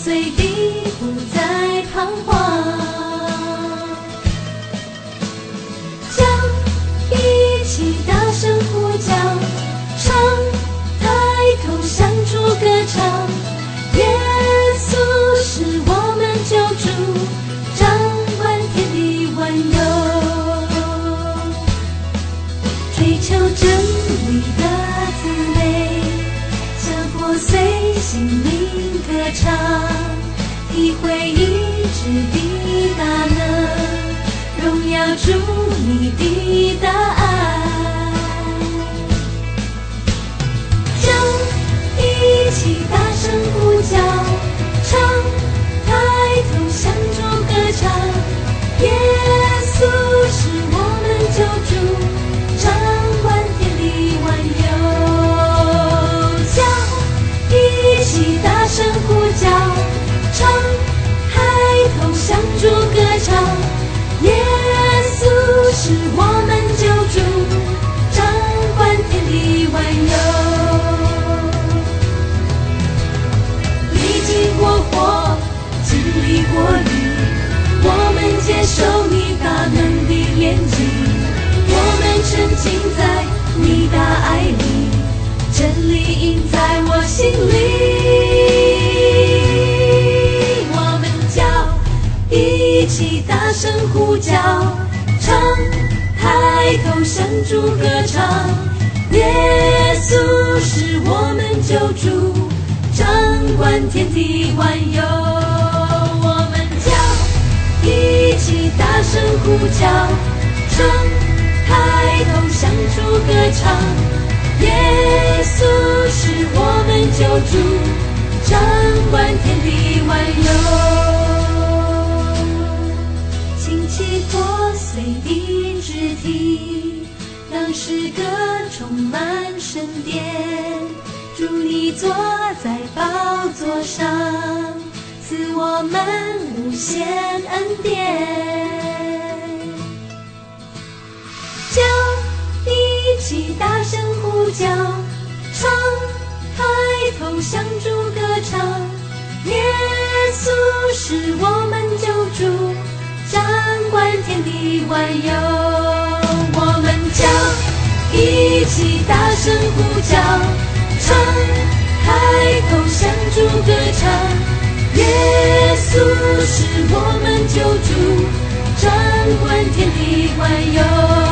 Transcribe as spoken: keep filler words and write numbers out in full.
碎地不再彷徨。叫，一起大声呼叫，唱，抬头向主歌唱。耶稣是我们救主，掌管天地万有，追求真理的滋味，将破碎心灵歌唱，体会医治的大能，荣耀主你的大爱。叫，一起大声呼叫，唱，抬头向主歌唱。耶稣是我们救主，掌管天地万有。叫，一起大声呼叫，唱，抬头向主歌唱。耶稣是我们救主，掌管天地万有。历经过火，经历过雨，我们接受你大能的眼睛，我们沉浸在你的爱里，真理印在我心里。我们叫，一起大声呼叫，唱，抬头向主歌唱。耶稣是我们救主，掌管天地万有。我们叫，一起大声呼叫，唱，抬头向主歌唱。耶稣是我们救主，掌管天地万有。轻轻破碎的肢体，让诗歌充满圣殿。主你坐在宝座上，赐我们无限恩典。叫，一起大声呼叫，唱，抬头向主歌唱。耶稣是我们救主，掌管天地万有。我们叫，一起大声呼叫，唱，抬头向主歌唱。耶稣是我们救主，掌管天地万有。